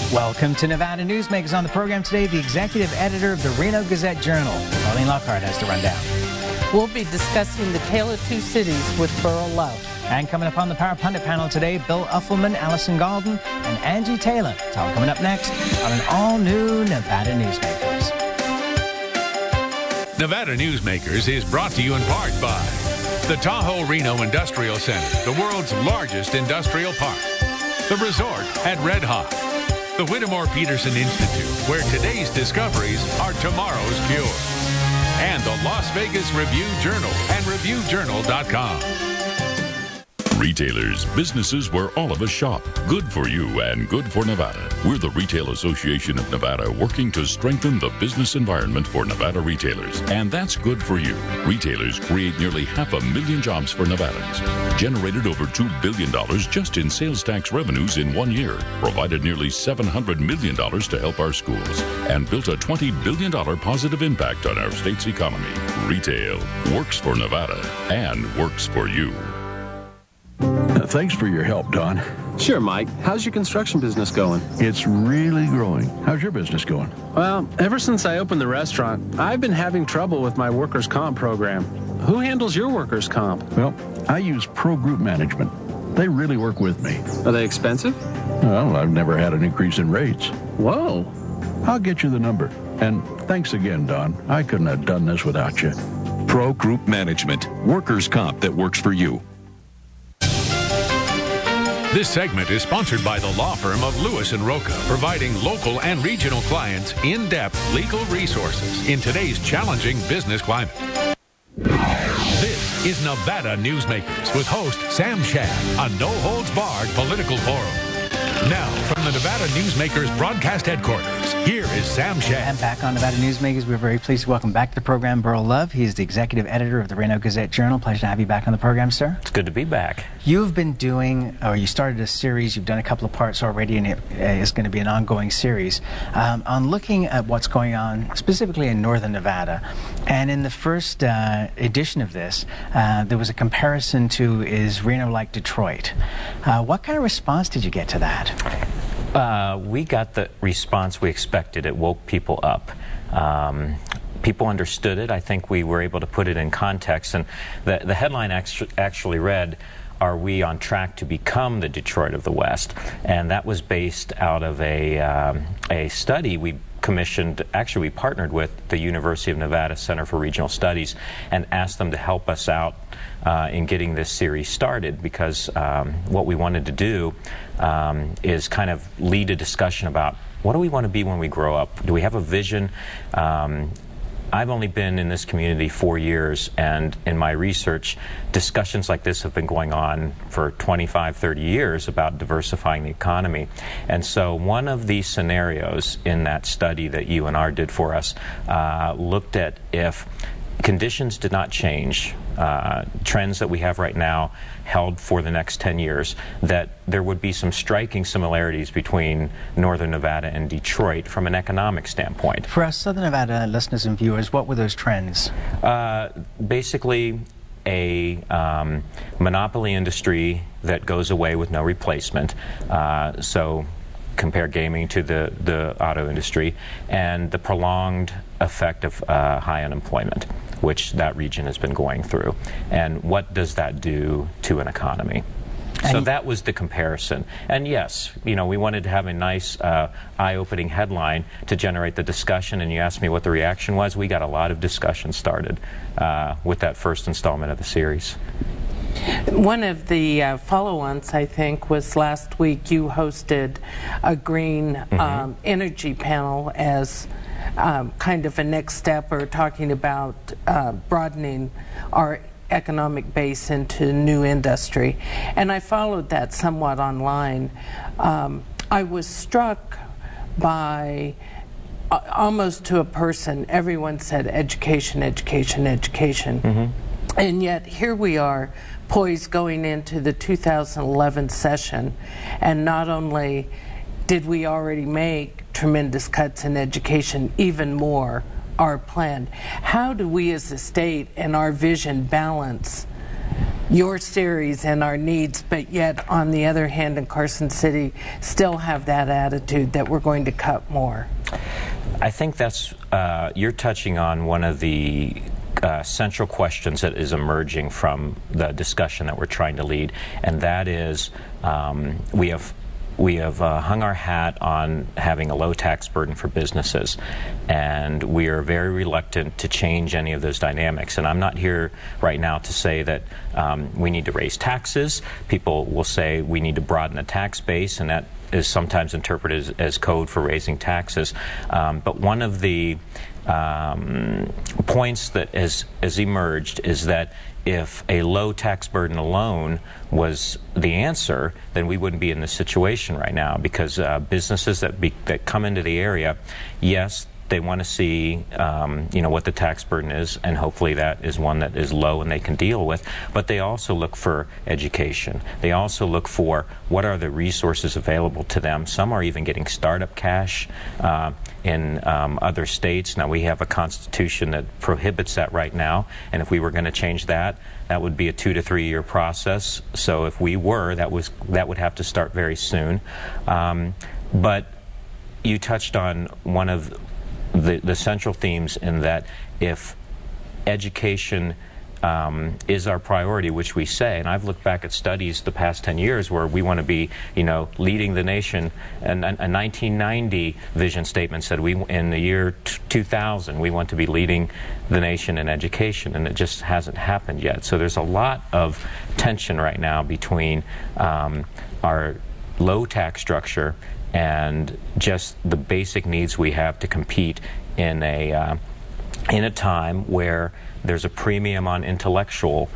Welcome to Nevada Newsmakers. On the program today, the executive editor of the Reno Gazette-Journal, Arlene Lockhart, has the rundown. We'll be discussing the Tale of Two Cities with Burl Love. And coming up on the Power Pundit panel today, Bill Uffelman, Allison Galden, and Angie Taylor. It's all coming up next on an all-new Nevada Newsmakers. Nevada Newsmakers is brought to you in part by the Tahoe Reno Industrial Center, the world's largest industrial park, the resort at Red Hawk, the Whittemore Peterson Institute, where today's discoveries are tomorrow's cure, and the Las Vegas Review-Journal and ReviewJournal.com. Retailers, businesses where all of us shop. Good for you and good for Nevada. We're the Retail Association of Nevada, working to strengthen the business environment for Nevada retailers. And that's good for you. Retailers create nearly 500,000 jobs for Nevadans, generated over $2 billion just in sales tax revenues in 1 year, provided nearly $700 million to help our schools, and built a $20 billion positive impact on our state's economy. Retail works for Nevada and works for you. Thanks for your help, Don. Sure, Mike. How's your construction business going? It's really growing. How's your business going? Well, ever since I opened the restaurant, I've been having trouble with my workers' comp program. Who handles your workers' comp? Well, I use Pro Group Management. They really work with me. Are they expensive? Well, I've never had an increase in rates. Whoa. I'll get you the number. And thanks again, Don. I couldn't have done this without you. Pro Group Management. Workers' comp that works for you. This segment is sponsored by the law firm of Lewis & Roca, providing local and regional clients in-depth legal resources in today's challenging business climate. This is Nevada Newsmakers with host Sam Shad, a no-holds-barred political forum. Now, from the Nevada Newsmakers broadcast headquarters, here is Sam Shad. And back on Nevada Newsmakers, we're very pleased to welcome back to the program Burl Love. He is the executive editor of the Reno Gazette-Journal. Pleasure to have you back on the program, sir. It's good to be back. You've been doing, or you started a series, you've done a couple of parts already, and it is going to be an ongoing series, on looking at what's going on specifically in northern Nevada. And in the first edition of this, there was a comparison to, is Reno like Detroit? What kind of response did you get to that? We got the response we expected. It woke people up. People understood it. I think we were able to put it in context. And the headline actually read, "Are we on track to become the Detroit of the West?" And that was based out of a study we commissioned. Actually, we partnered with the University of Nevada Center for Regional Studies and asked them to help us out in getting this series started, because what we wanted to do is kind of lead a discussion about what do we want to be when we grow up? Do we have a vision? I've only been in this community 4 years, and in my research, discussions like this have been going on for 25, 30 years about diversifying the economy. And so one of the scenarios in that study that UNR did for us looked at if conditions did not change, trends that we have right now held for the next 10 years, that there would be some striking similarities between northern Nevada and Detroit from an economic standpoint. For our southern Nevada listeners and viewers, what were those trends? Basically, a monopoly industry that goes away with no replacement. So compare gaming to the auto industry, and the prolonged effect of high unemployment, which that region has been going through. And what does that do to an economy? So that was the comparison. And yes, you know, we wanted to have a nice eye-opening headline to generate the discussion, and you asked me what the reaction was. We got a lot of discussion started with that first installment of the series. One of the follow-ons, I think, was last week you hosted a green energy panel as kind of a next step, or talking about broadening our economic base into new industry. And I followed that somewhat online. I was struck by, almost to a person, everyone said education, education, education. And yet here we are, poised going into the 2011 session, and not only did we already make tremendous cuts in education, even more are planned. How do we as a state and our vision balance your series and our needs, but yet on the other hand in Carson City still have that attitude that we're going to cut more? I think that's, you're touching on one of the central questions that is emerging from the discussion that we're trying to lead, and that is we have hung our hat on having a low tax burden for businesses, and we are very reluctant to change any of those dynamics. And I'm not here right now to say that we need to raise taxes. People will say we need to broaden the tax base, and that is sometimes interpreted as code for raising taxes. But one of the points that has emerged is that if a low tax burden alone was the answer, then we wouldn't be in this situation right now, because businesses that come into the area, yes, they want to see what the tax burden is, and hopefully that is one that is low and they can deal with. But they also look for education. They also look for what are the resources available to them. Some are even getting startup cash in other states. Now, we have a constitution that prohibits that right now, and if we were going to change that, that would be a 2 to 3 year process. So if we were, that would have to start very soon. But you touched on one of the central themes, in that if education is our priority, which we say, and I've looked back at studies the past 10 years where we want to be, leading the nation, and a 1990 vision statement said in the year 2000 we want to be leading the nation in education, and it just hasn't happened yet. So there's a lot of tension right now between our low tax structure and just the basic needs we have to compete in a time where there's a premium on intellectual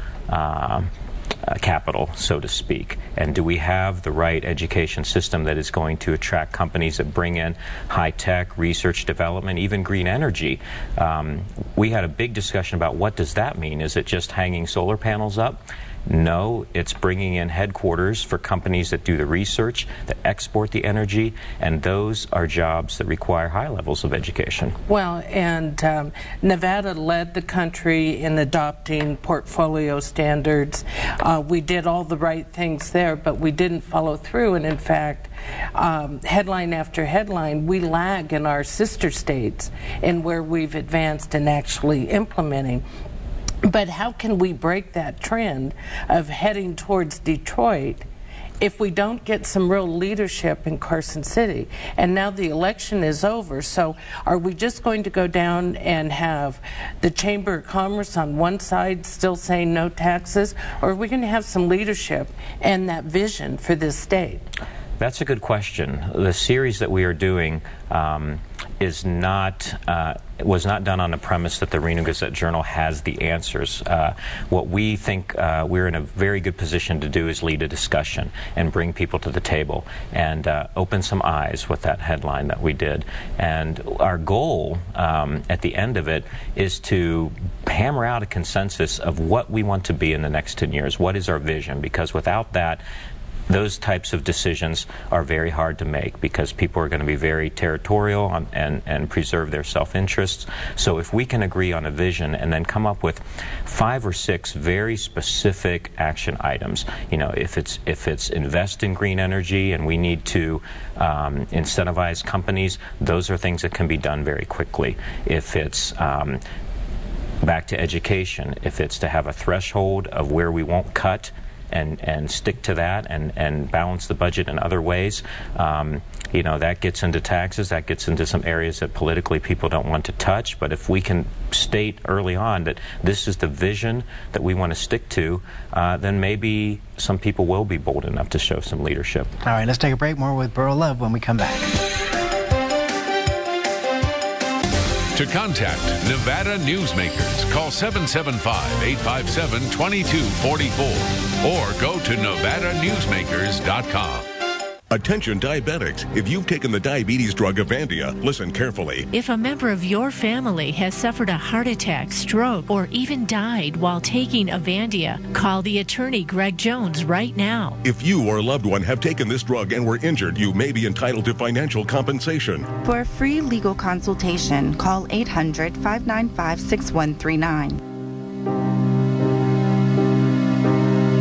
capital, so to speak. And do we have the right education system that is going to attract companies that bring in high-tech, research development, even green energy? We had a big discussion about what does that mean. Is it just hanging solar panels up? No, it's bringing in headquarters for companies that do the research, that export the energy, and those are jobs that require high levels of education. Well, and Nevada led the country in adopting portfolio standards. We did all the right things there, but we didn't follow through, and in fact, headline after headline, we lag in our sister states in where we've advanced in actually implementing. But how can we break that trend of heading towards Detroit if we don't get some real leadership in Carson City? And now the election is over, so are we just going to go down and have the Chamber of Commerce on one side still saying no taxes, or are we going to have some leadership and that vision for this state? That's a good question. The series that we are doing was not done on the premise that the Reno Gazette-Journal has the answers. What we think we're in a very good position to do is lead a discussion and bring people to the table and open some eyes with that headline that we did. And our goal at the end of it is to hammer out a consensus of what we want to be in the next 10 years. What is our vision? Because without that, those types of decisions are very hard to make, because people are going to be very territorial and preserve their self-interests. So if we can agree on a vision and then come up with 5 or 6 very specific action items, if it's invest in green energy and we need to incentivize companies, those are things that can be done very quickly. If it's back to education, if it's to have a threshold of where we won't cut and stick to that and balance the budget in other ways. That gets into taxes, that gets into some areas that politically people don't want to touch. But if we can state early on that this is the vision that we want to stick to, then maybe some people will be bold enough to show some leadership. All right, let's take a break. More with Burl Love when we come back. To contact Nevada Newsmakers, call 775-857-2244 or go to NevadaNewsmakers.com. Attention diabetics, if you've taken the diabetes drug Avandia, listen carefully. If a member of your family has suffered a heart attack, stroke, or even died while taking Avandia, call the attorney Greg Jones right now. If you or a loved one have taken this drug and were injured, you may be entitled to financial compensation. For a free legal consultation, call 800-595-6139.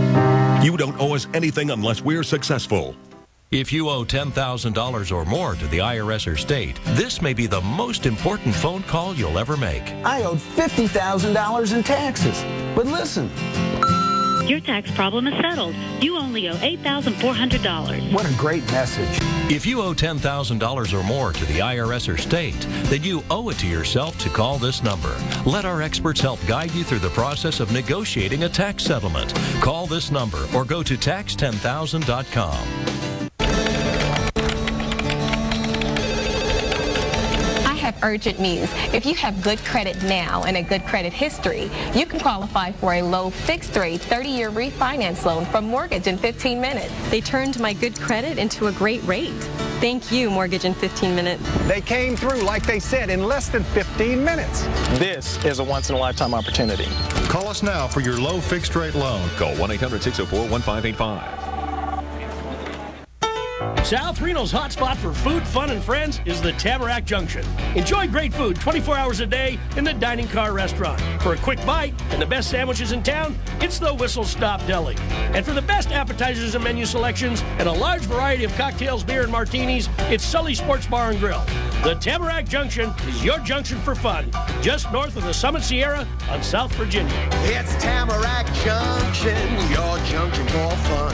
You don't owe us anything unless we're successful. If you owe $10,000 or more to the IRS or state, this may be the most important phone call you'll ever make. I owed $50,000 in taxes. But listen. Your tax problem is settled. You only owe $8,400. What a great message. If you owe $10,000 or more to the IRS or state, then you owe it to yourself to call this number. Let our experts help guide you through the process of negotiating a tax settlement. Call this number or go to tax10000.com. Urgent news. If you have good credit now and a good credit history, you can qualify for a low fixed rate 30-year refinance loan from Mortgage in 15 Minutes. They turned my good credit into a great rate. Thank you, Mortgage in 15 Minutes. They came through, like they said, in less than 15 minutes. This is a once-in-a-lifetime opportunity. Call us now for your low fixed rate loan. Call 1-800-604-1585. South Reno's hotspot for food, fun, and friends is the Tamarack Junction. Enjoy great food 24 hours a day in the Dining Car Restaurant. For a quick bite and the best sandwiches in town, it's the Whistle Stop Deli. And for the best appetizers and menu selections and a large variety of cocktails, beer, and martinis, it's Sully Sports Bar and Grill. The Tamarack Junction is your junction for fun, just north of the Summit Sierra on South Virginia. It's Tamarack Junction, your junction for fun.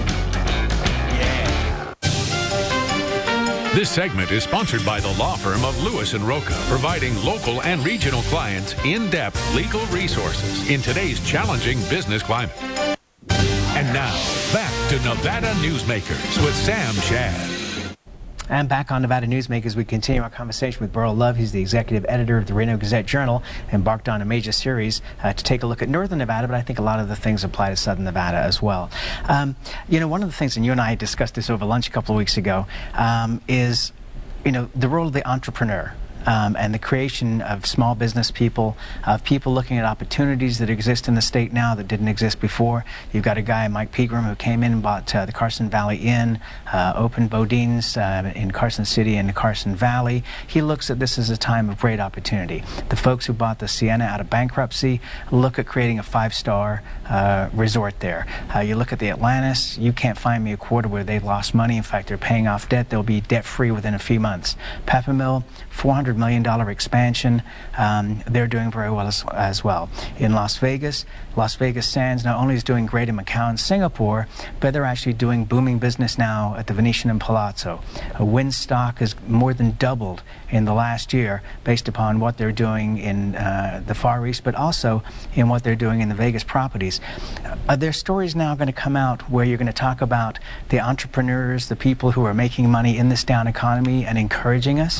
This segment is sponsored by the law firm of Lewis & Roca, providing local and regional clients in-depth legal resources in today's challenging business climate. And now, back to Nevada Newsmakers with Sam Shad. And back on Nevada Newsmakers, we continue our conversation with Burl Love. He's the executive editor of the Reno Gazette-Journal, embarked on a major series to take a look at northern Nevada, but I think a lot of the things apply to southern Nevada as well. You know, one of the things, and you and I discussed this over lunch a couple of weeks ago, is, you know, the role of the entrepreneur. And the creation of small business people, of people looking at opportunities that exist in the state now that didn't exist before. You've got a guy, Mike Pegram, who came in and bought the Carson Valley Inn, opened Bodine's in Carson City and the Carson Valley. He looks at this as a time of great opportunity. The folks who bought the Sienna out of bankruptcy look at creating a 5-star resort there. You look at the Atlantis, you can't find me a quarter where they've lost money. In fact, they're paying off debt. They'll be debt-free within a few months. Peppermill, $400 million expansion. They're doing very well as well. In Las Vegas Sands not only is doing great in Macau and Singapore, but they're actually doing booming business now at the Venetian and Palazzo. Wynn stock has more than doubled in the last year based upon what they're doing in the Far East, but also in what they're doing in the Vegas properties. Are there stories now going to come out where you're going to talk about the entrepreneurs, the people who are making money in this down economy and encouraging us?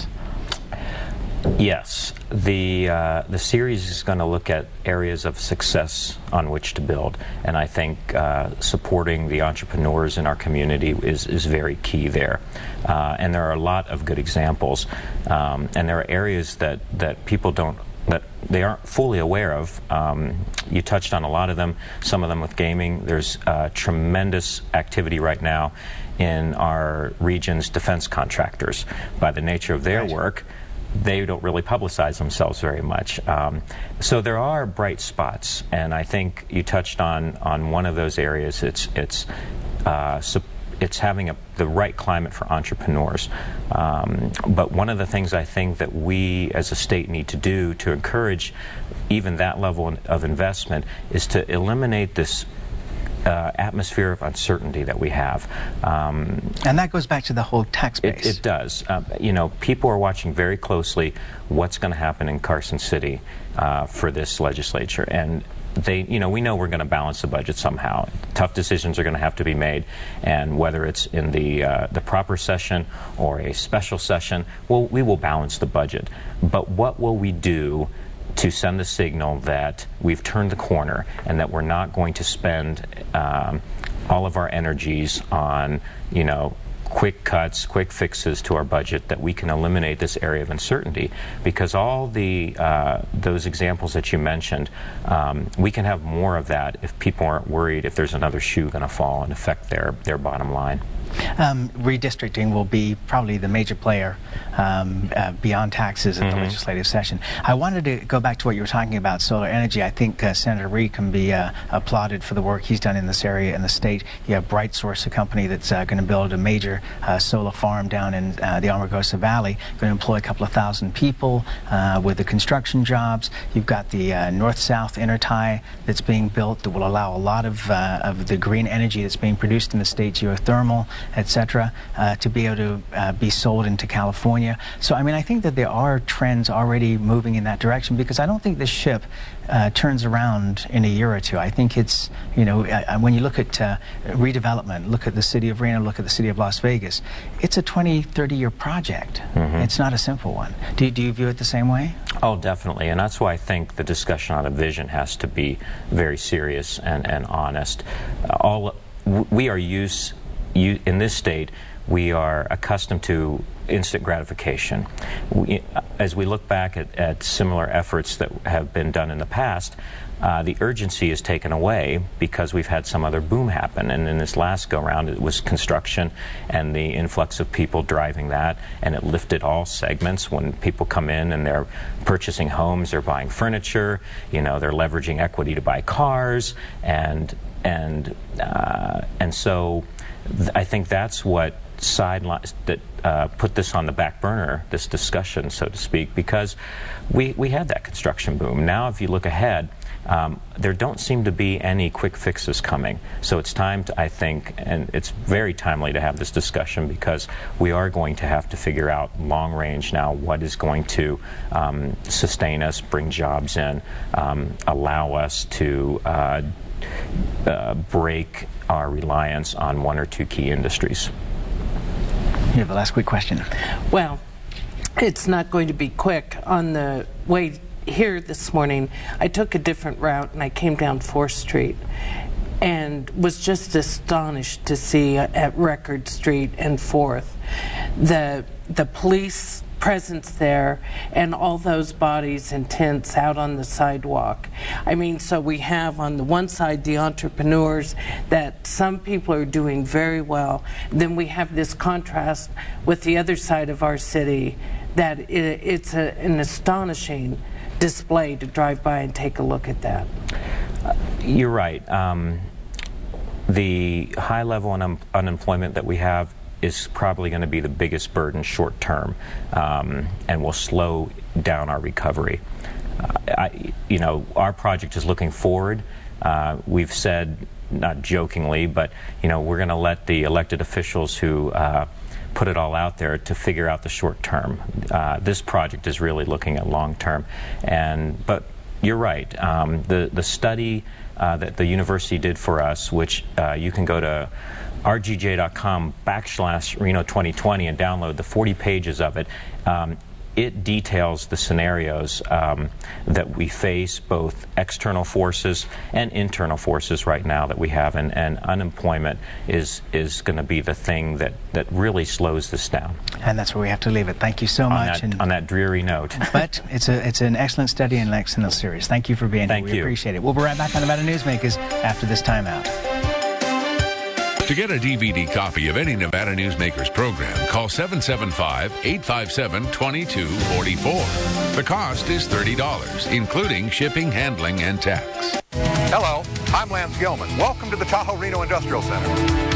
Yes, the series is going to look at areas of success on which to build, and I think supporting the entrepreneurs in our community is very key there. And there are a lot of good examples, and there are areas that people that they aren't fully aware of. You touched on a lot of them, some of them with gaming. There's tremendous activity right now in our region's defense contractors. By the nature of their work, they don't really publicize themselves very much. So there are bright spots, and I think you touched on one of those areas. It's having the right climate for entrepreneurs. But one of the things I think that we as a state need to do to encourage even that level of investment is to eliminate this atmosphere of uncertainty that we have. And that goes back to the whole tax base. It does. You know, people are watching very closely what's going to happen in Carson City for this legislature. And we know we're going to balance the budget somehow. Tough decisions are going to have to be made, and whether it's in the proper session or a special session, we will balance the budget. But what will we do to send the signal that we've turned the corner and that we're not going to spend all of our energies on, quick cuts, quick fixes to our budget, that we can eliminate this area of uncertainty? Because all those examples that you mentioned, we can have more of that if people aren't worried if there's another shoe going to fall and affect their bottom line. Redistricting will be probably the major player beyond taxes at the legislative session. I wanted to go back to what you were talking about, solar energy. I think Senator Reed can be applauded for the work he's done in this area in the state. You have BrightSource, a company that's going to build a major solar farm down in the Amargosa Valley, going to employ a couple of thousand people with the construction jobs. You've got the north-south intertie that's being built that will allow a lot of the green energy that's being produced in the state, geothermal, etc., to be able to be sold into California. So, I mean, I think that there are trends already moving in that direction, because I don't think this ship turns around in a year or two. I think it's, you know, when you look at redevelopment, look at the city of Reno, look at the city of Las Vegas, it's a 20, 30-year project. It's not a simple one. Do you view it the same way? Oh, definitely, and that's why I think the discussion on a vision has to be very serious and honest. We are in this state, we are accustomed to instant gratification. As we look back at similar efforts that have been done in the past, the urgency is taken away because we've had some other boom happen. And in this last go-round, it was construction and the influx of people driving that, and it lifted all segments. When people come in and they're purchasing homes, they're buying furniture, you know, they're leveraging equity to buy cars, and so I think that's what put this on the back burner, this discussion, so to speak, because we had that construction boom. Now, if you look ahead, there don't seem to be any quick fixes coming. So it's time to, I think, and it's very timely to have this discussion, because we are going to have to figure out long range now what is going to sustain us, bring jobs in, allow us to break our reliance on one or two key industries. You have a last quick question. Well, it's not going to be quick. On the way here this morning, I took a different route and I came down 4th Street and was just astonished to see at Record Street and 4th the police presence there and all those bodies and tents out on the sidewalk. I mean, so we have on the one side the entrepreneurs that some people are doing very well. Then we have this contrast with the other side of our city that it's an astonishing display to drive by and take a look at that. You're right. The high level unemployment that we have is probably going to be the biggest burden short term, and will slow down our recovery. You know, our project is looking forward. We've said, not jokingly, but you know, we're going to let the elected officials who put it all out there to figure out the short term. This project is really looking at long term, but you're right. The study that the university did for us, which you can go to rgj.com/Reno 2020 and download the 40 pages of it. It details the scenarios that we face, both external forces and internal forces right now that we have, and unemployment is going to be the thing that really slows this down. And that's where we have to leave it. Thank you so much. On that dreary note. But it's an excellent study and an excellent series. Thank you for being here. We appreciate it. We'll be right back on Nevada Newsmakers after this timeout. To get a DVD copy of any Nevada Newsmakers program, call 775-857-2244. The cost is $30, including shipping, handling, and tax. Hello, I'm Lance Gilman. Welcome to the Tahoe Reno Industrial Center.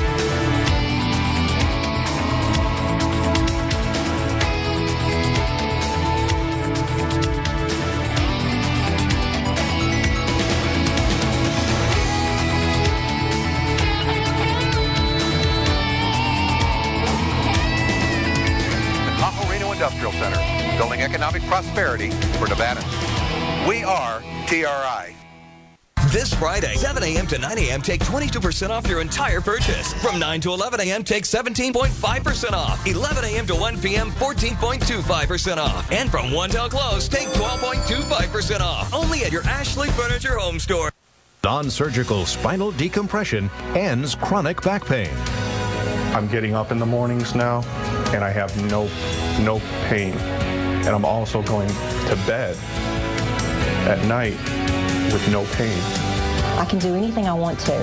Industrial Center, building economic prosperity for Nevadans. We are TRI. This Friday, 7 a.m. to 9 a.m., take 22% off your entire purchase. From 9 to 11 a.m., take 17.5% off. 11 a.m. to 1 p.m., 14.25% off. And from 1 till close, take 12.25% off. Only at your Ashley Furniture Home Store. Non-surgical spinal decompression ends chronic back pain. I'm getting up in the mornings now, and I have no pain. And I'm also going to bed at night with no pain. I can do anything I want to.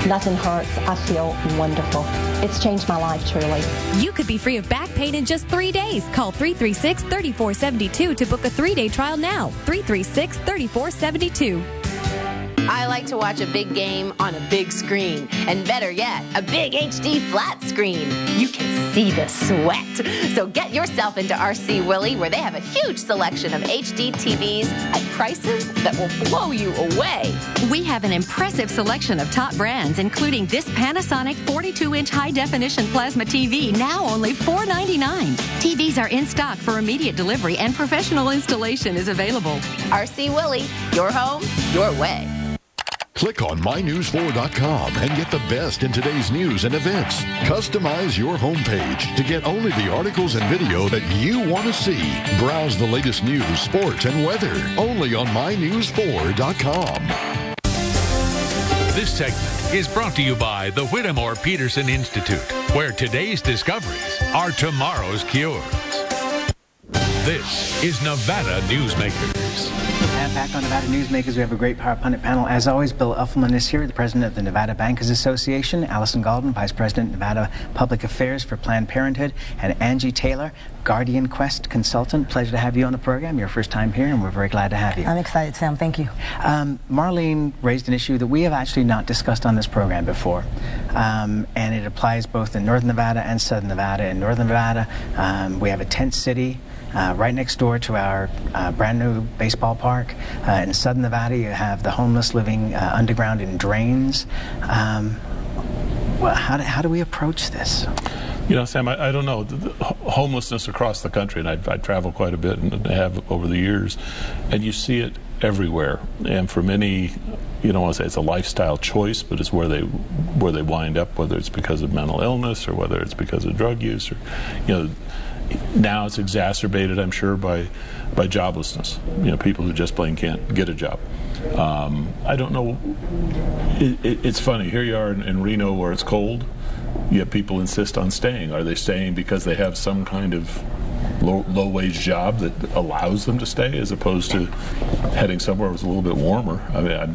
nothing hurts. I feel wonderful. It's changed my life, truly. You could be free of back pain in just 3 days. Call 336-3472 to book a 3-day trial now. 336-3472. I like to watch a big game on a big screen. And better yet, a big HD flat screen. You can see the sweat. So get yourself into RC Willey, where they have a huge selection of HD TVs at prices that will blow you away. We have an impressive selection of top brands, including this Panasonic 42-inch high-definition plasma TV, now only $4.99. TVs are in stock for immediate delivery, and professional installation is available. RC Willey, your home, your way. Click on MyNews4.com and get the best in today's news and events. Customize your homepage to get only the articles and video that you want to see. Browse the latest news, sports, and weather only on MyNews4.com. This segment is brought to you by the Whittemore Peterson Institute, where today's discoveries are tomorrow's cures. This is Nevada Newsmakers. And back on Nevada Newsmakers, we have a great Power Pundit panel. As always, Bill Uffelman is here, the president of the Nevada Bankers Association, Allison Galden, vice president, Nevada Public Affairs for Planned Parenthood, and Angie Taylor, Guardian Quest consultant. Pleasure to have you on the program. Your first time here, and we're very glad to have you. I'm excited, Sam. Thank you. Marlene raised an issue that we have actually not discussed on this program before, and it applies both in Northern Nevada and Southern Nevada. In Northern Nevada, we have a tent city right next door to our brand new baseball park. In Southern Nevada, you have the homeless living underground in drains. Well, how do we approach this? You know, Sam, I don't know. Homelessness across the country, and I travel quite a bit and have over the years, and you see it everywhere. And for many, you don't want to say it's a lifestyle choice, but it's where they wind up, whether it's because of mental illness or whether it's because of drug use, or, you know, now it's exacerbated, I'm sure, by joblessness. You know, people who just plain can't get a job. I don't know. It's funny. Here you are in Reno, where it's cold. Yet people insist on staying. Are they staying because they have some kind of low-wage job that allows them to stay, as opposed to heading somewhere where it's a little bit warmer? I mean,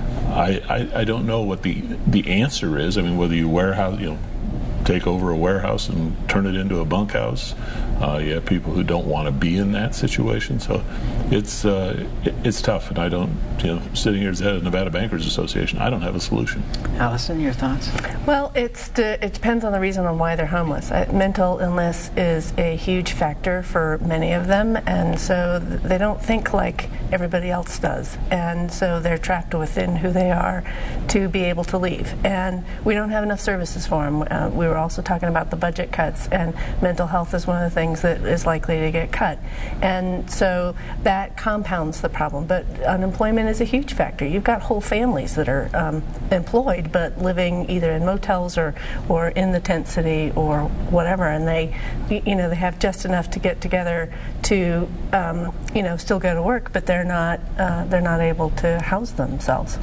I don't know what the answer is. I mean, whether you warehouse, you know, take over a warehouse and turn it into a bunkhouse. You have people who don't want to be in that situation, so it's tough. And I don't, you know, sitting here as the head of the Nevada Bankers Association, I don't have a solution. Allison, your thoughts? Well, it depends on the reason on why they're homeless. Mental illness is a huge factor for many of them, and so they don't think like everybody else does, and so they're trapped within who they are to be able to leave. And we don't have enough services for them. We were also talking about the budget cuts, and mental health is one of the things that is likely to get cut. And so that compounds the problem. But unemployment is a huge factor. You've got whole families that are employed but living either in motels or in the tent city or whatever, and they have just enough to get together to still go to work, but they're not able to house themselves.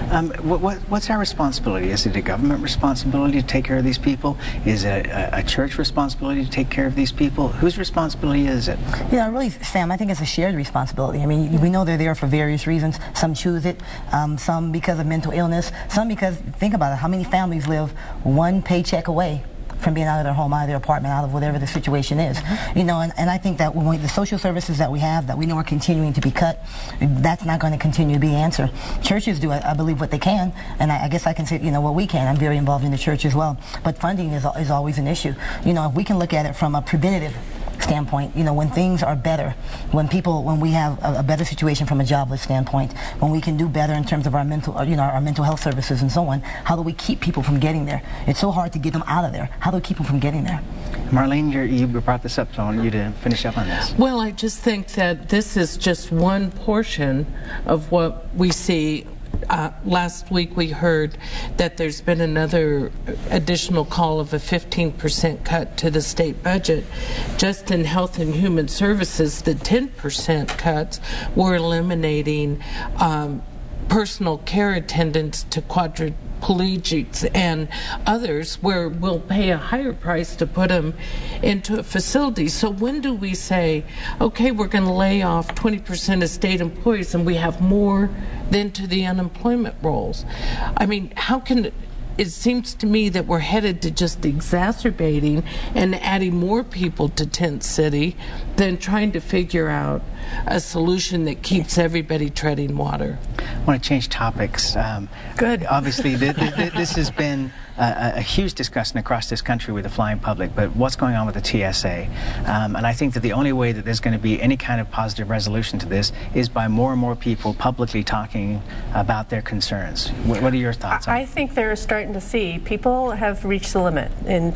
What's our responsibility? Is it a government responsibility to take care of these people? Is it a church responsibility to take care of these people? Whose responsibility is it? Yeah, really, Sam, I think it's a shared responsibility. I mean, we know they're there for various reasons. Some choose it, some because of mental illness, some because, think about it, how many families live one paycheck away from being out of their home, out of their apartment, out of whatever the situation is. Mm-hmm. You know, and I think that when the social services that we have, that we know are continuing to be cut, that's not going to continue to be the answer. Churches do, I believe, what they can, and I guess I can say, what we can. I'm very involved in the church as well. But funding is always an issue. If we can look at it from a preventative standpoint, when things are better, when we have a better situation from a jobless standpoint, when we can do better in terms of our mental health services and so on, how do we keep people from getting there? It's so hard to get them out of there. How do we keep them from getting there? Marlene, you brought this up, so I want you to finish up on this. Well, I just think that this is just one portion of what we see. Last week we heard that there's been another additional call of a 15% cut to the state budget. Just in Health and Human Services, the 10% cuts were eliminating personal care attendants to quadriplegics and others, where we'll pay a higher price to put them into a facility. So when do we say, okay, we're going to lay off 20% of state employees and we have more than to the unemployment rolls? I mean, how can it seems to me that we're headed to just exacerbating and adding more people to Tent City than trying to figure out a solution that keeps everybody treading water. I want to change topics. Good. Obviously, this has been a huge discussion across this country with the flying public, but what's going on with the TSA? And I think that the only way that there's going to be any kind of positive resolution to this is by more and more people publicly talking about their concerns. What are your thoughts on it? I think they're starting to see people have reached the limit. In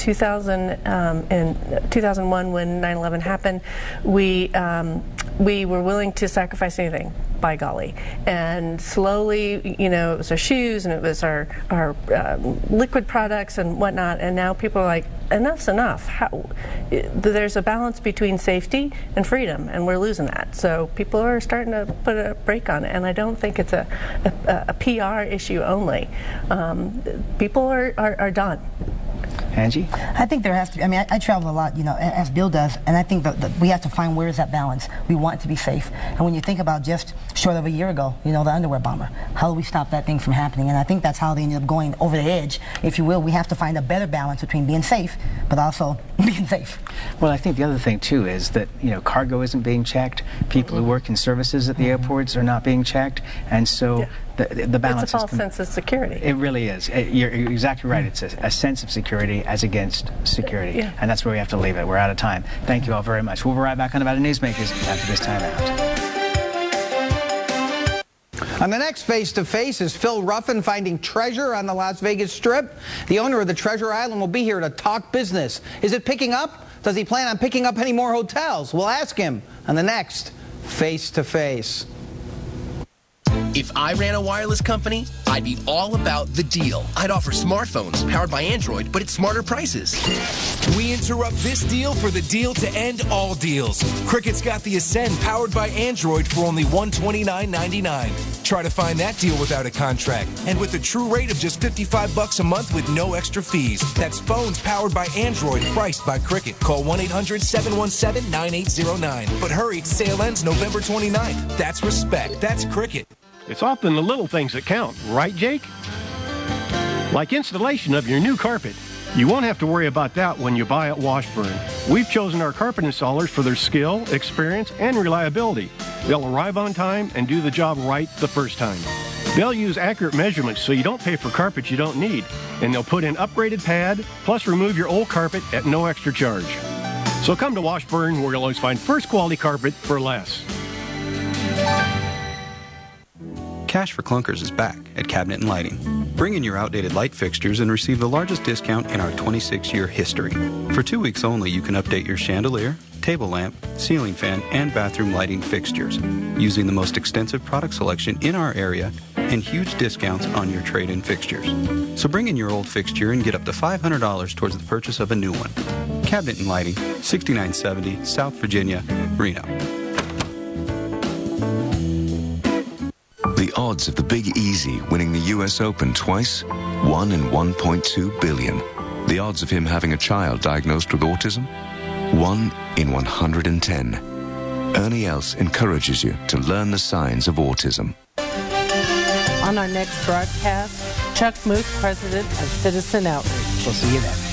2001, when 9/11 happened, we were willing to sacrifice anything, by golly. And slowly, you know, it was our shoes and it was our liquid products and whatnot, and now people are like, enough's enough. There's a balance between safety and freedom, and we're losing that. So people are starting to put a brake on it, and I don't think it's a PR issue only. People are done. Angie? I think there has to be, I mean, I travel a lot, you know, as Bill does, and I think that we have to find where is that balance. We want to be safe. And when you think about just short of a year ago, you know, the underwear bomber, how do we stop that thing from happening? And I think that's how they ended up going over the edge, if you will. We have to find a better balance between being safe, but also being safe. Well, I think the other thing, too, is that, you know, cargo isn't being checked. People who work in services at the airports are not being checked. And so the balance it's a false sense of security. It really is. You're exactly right. It's a sense of security as against security. Yeah. And that's where we have to leave it. We're out of time. Thank you all very much. We'll be right back on Nevada Newsmakers after this time out. On the next Face to Face is Phil Ruffin finding treasure on the Las Vegas Strip. The owner of the Treasure Island will be here to talk business. Is it picking up? Does he plan on picking up any more hotels? We'll ask him on the next Face to Face. If I ran a wireless company, I'd be all about the deal. I'd offer smartphones powered by Android, but at smarter prices. We interrupt this deal for the deal to end all deals. Cricket's got the Ascend powered by Android for only $129.99. Try to find that deal without a contract and with a true rate of just $55 a month with no extra fees. That's phones powered by Android priced by Cricket. Call 1-800-717-9809. But hurry, sale ends November 29th. That's respect. That's Cricket. It's often the little things that count, right, Jake? Like installation of your new carpet. You won't have to worry about that when you buy at Washburn. We've chosen our carpet installers for their skill, experience, and reliability. They'll arrive on time and do the job right the first time. They'll use accurate measurements so you don't pay for carpet you don't need, and they'll put in upgraded pad, plus remove your old carpet at no extra charge. So come to Washburn, where you'll always find first quality carpet for less. Cash for Clunkers is back at Cabinet & Lighting. Bring in your outdated light fixtures and receive the largest discount in our 26-year history. For 2 weeks only, you can update your chandelier, table lamp, ceiling fan, and bathroom lighting fixtures using the most extensive product selection in our area and huge discounts on your trade-in fixtures. So bring in your old fixture and get up to $500 towards the purchase of a new one. Cabinet & Lighting, 6970 South Virginia, Reno. The odds of the Big Easy winning the US Open twice? 1 in 1.2 billion. The odds of him having a child diagnosed with autism? 1 in 110. Ernie Els encourages you to learn the signs of autism. On our next broadcast, Chuck Muth, President of Citizen Outreach. We'll see you then.